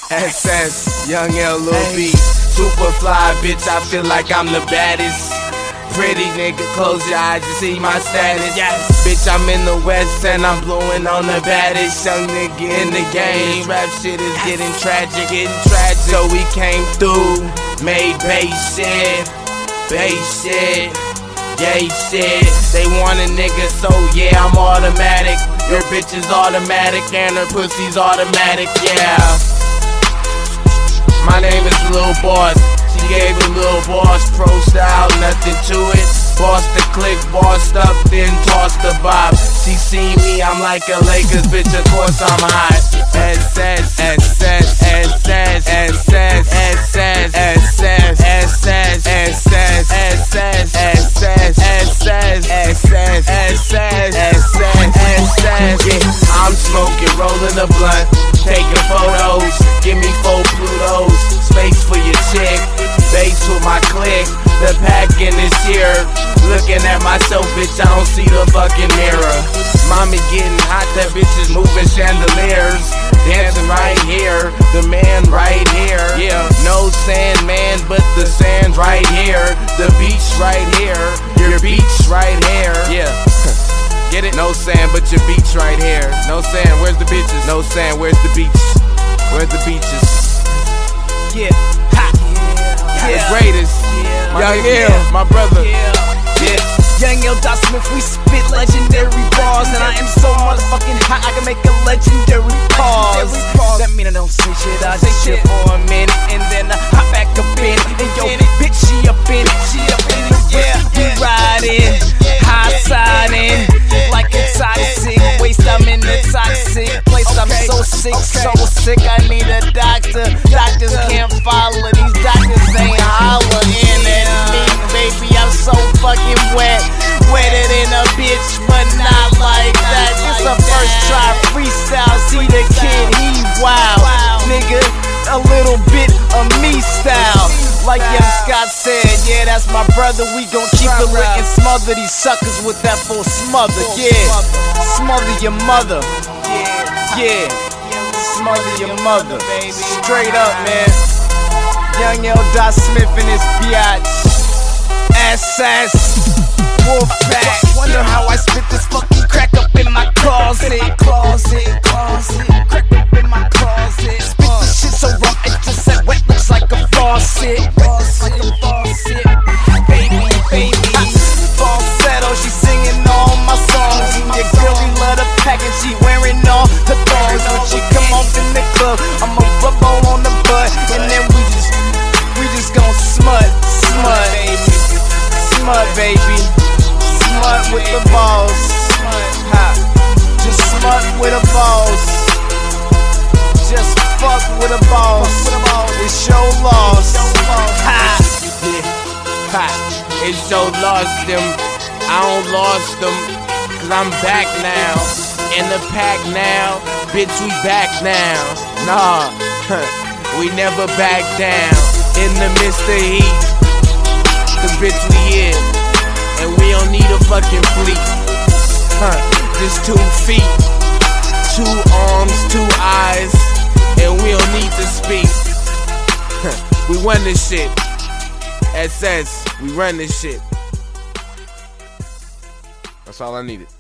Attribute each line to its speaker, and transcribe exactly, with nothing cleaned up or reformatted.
Speaker 1: S S, Young L, Lil B, super fly, bitch, I feel like I'm the baddest. Pretty nigga, close your eyes and see my status. Yes, bitch, I'm in the West and I'm blowing on the baddest. Young nigga in the game. Rap shit is getting tragic, getting tragic. So we came through, made bass shit, bass shit, gay shit. They want a nigga, so yeah, I'm automatic. Your bitch is automatic and her pussy's automatic, yeah. My name is Lil Boss. She gave a Lil Boss pro style, nothing to it. Boss the click, bossed up, then tossed the bob. She see me, I'm like a Lakers bitch, of course I'm hot. S S, S S, S S, S S, S S, S S, S S, S S, S S, S S, S S, S S, S S, S S. Yeah, I'm smoking, rolling a blunt, taking photos. Give me four Plutos, space for your chick, bass with my click. The pack in this year, looking at myself, bitch, I don't see the fucking mirror. Mommy getting hot, that bitch is moving chandeliers. Dancing right here, the man right here. Yeah, no sand, man, but the sand's right here. The beach right here, your beach right here. Yeah, get it? No sand, but your beach right here. No sand, where's the bitches? No sand, where's the beach? Where's the beaches? Yeah, ha, yeah, the greatest. Yeah. Young L, yeah. My brother. Yeah. Yeah.
Speaker 2: Young L. Smith, we spit legendary bars, and I am so motherfucking hot, I can make a legendary pause. That mean I don't say shit, I say shit for a minute, and then I hop back up in it. And yo, bitch, she up in it, she up in it. Yeah, we riding, high siding, like a toxic waste. I'm in the toxic place. I'm so sick, so sick. I need a doctor. Doctors can't follow. These doctors ain't hollering at me, baby. I'm so fucking wet, wetter than a bitch, but not like that. This a first try freestyle. See the kid, he wild, nigga. A little bit of me style. Like Young Scott said, yeah, that's my brother. We gon' keep it lit and smother these suckers with that full smother. Yeah, smother your mother. Yeah, smother your mother. Straight up, man. Young L. Smith and his biatch. S S, Wolfpack. Wonder how I spit this fucking crack up in my closet. Closet, closet, crack up in my closet. Spit this shit so raw, it just said wet, looks like a faucet. Like a faucet, baby, baby. Falsetto, she singing all my songs. And your girl, we love the pack and she wearing all the thongs. When she come off in the club, I'ma rub all on the butt, and then we just, we just gon' smut, smut, baby. Smut, baby. Smut with the balls. Ha. Just smut with the balls. Just fuck with the balls. It's your loss. Ha.
Speaker 1: Ha. It's your loss, them. I don't lost them, cause I'm back now. In the pack now. Bitch, we back now. Nah. We never back down. In the midst of heat. Cause bitch, we here, and we don't need a fucking fleet. Huh, just two feet, two arms, two eyes, and we don't need to speak. We run this shit. S S, we run this shit. That's all I needed.